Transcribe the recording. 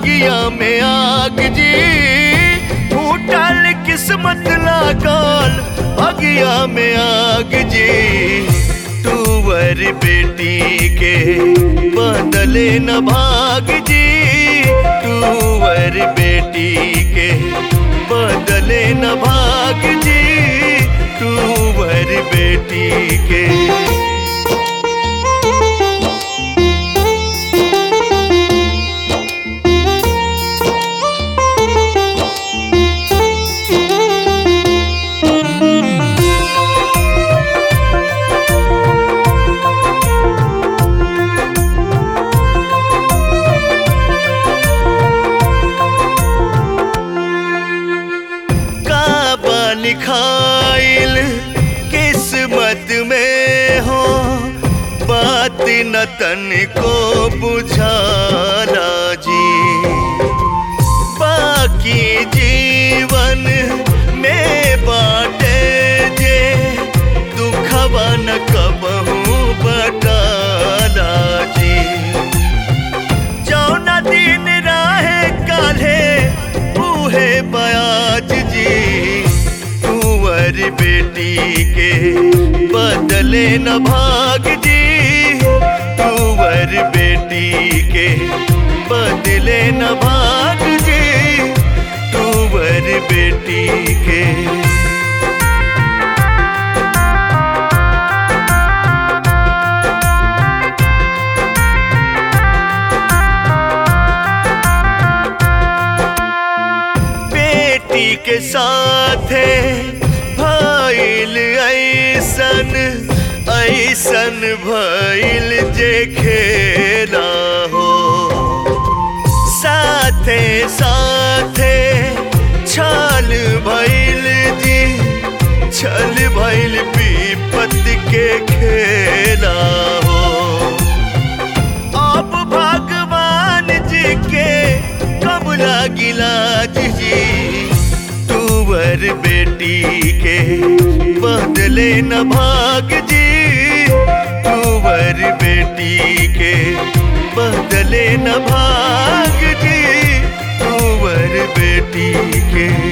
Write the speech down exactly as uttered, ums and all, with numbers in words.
बगिया में आग जी, फूटल किस्मत लागल बगिया में आग जी। टूवर बेटी के बदले न भाग जी, टूवर बेटी के बदले न भाग जी, टूवर बेटी के। लिखाइल किस्मत में हो, बात न तन को बुझाला जी। बाकी जीवन में बाटे जे, दुखवा न कबहू बटाला जी। जौना दिन राहे काल्हे उहे बयाज जी, टूवर बेटी के बदले न भाग जी, टूवर बेटी के बदले न भाग जी, टूवर बेटी के। बेटी के साथे भइल ऐसन ऐसन भइल जे खेला हो, साथे साथे छल भइल जी, छल भइल विपत के खेला हो। अब भगवान जी के कब लागिला जी, टूवर बेटी के बदले न भाग जी, टूवर बेटी के बदले न भाग जी, टूवर बेटी के।